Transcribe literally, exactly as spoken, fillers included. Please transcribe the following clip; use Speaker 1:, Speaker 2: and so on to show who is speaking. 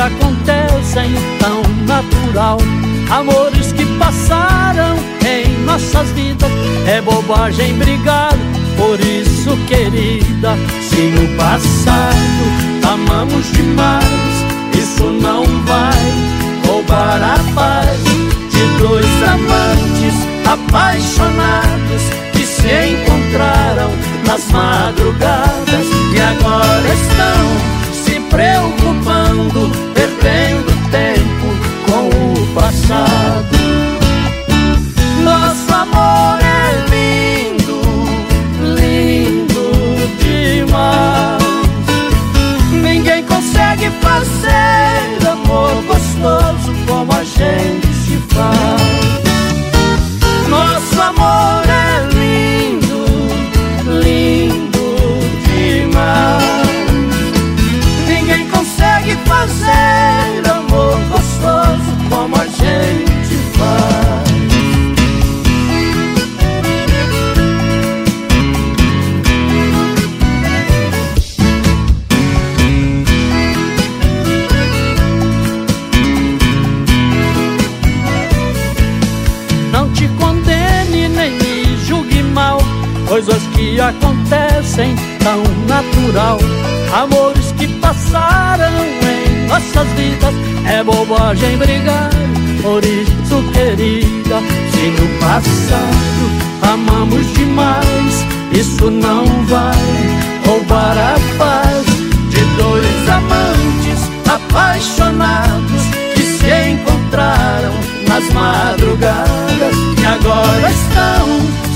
Speaker 1: acontecem tão natural. Amores que passaram em nossas vidas. É bobagem brigar por isso, querida. Se no passado amamos demais, isso não vai roubar a paz de dois amantes apaixonados que se encontraram nas madrugadas e agora estão se preocupando, perdendo tempo com o passado. Nosso amor é lindo, lindo demais. Ninguém consegue fazer amor gostoso como a gente faz. Nosso amor é lindo, lindo demais. Ninguém consegue fazer amor gostoso como a gente faz. Não te condene nem me julgue mal, coisas que acontecem tão natural. Amores que passaram em nossas vidas. É bobagem brigar por isso, querida. Se no passado amamos demais, isso não vai roubar a paz de dois amantes apaixonados que se encontraram nas madrugadas e agora estão